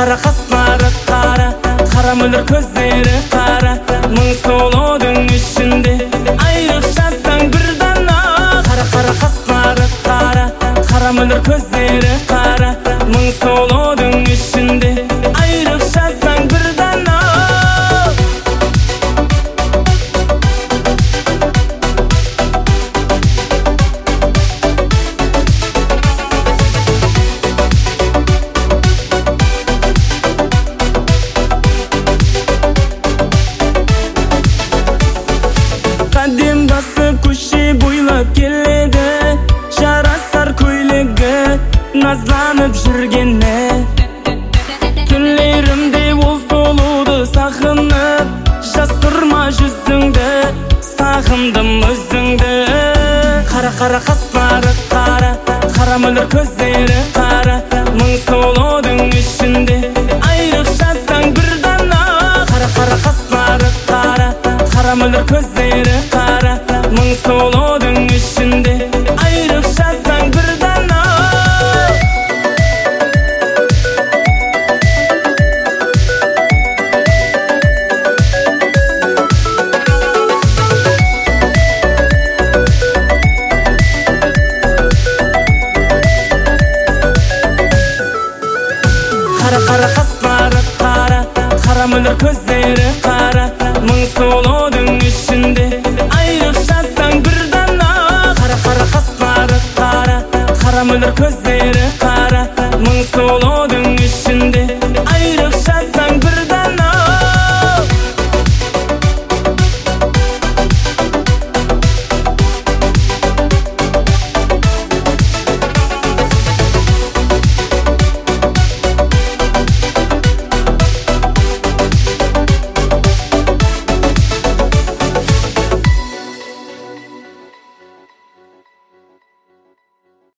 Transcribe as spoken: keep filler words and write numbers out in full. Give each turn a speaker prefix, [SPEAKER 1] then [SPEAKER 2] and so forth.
[SPEAKER 1] Қара қастары қара, қара мөлдір көздері қара, мың сұлудың ішінде айрықшасаң бір дана. Қара қара қастары қара, қара мөлдір көздері қара, мың сұлудың ішінде айрықшасаң бір дана. Қадем басып көше бойлап келеді, жарасар көйлегі назланып жүргені. Түнлерімде ол сұлуды сағынып, жасырма жүзіңді, сағындым өзіңді. Қара қара қастары қара, қара мөлдір көздері қара, мың сұлудың ішінде айрықшасаң бір дана. Қара қара қастары қара, қара мөлдір көздері қара, мың сұлудың ішінде айрықшасаң бір дана. Қара қара қастары қара, қара мөлдір көздері қара, мың сұлудың ішінде айрықшасаң бір дана. Қара қара қастары қара, қара мөлдір көздері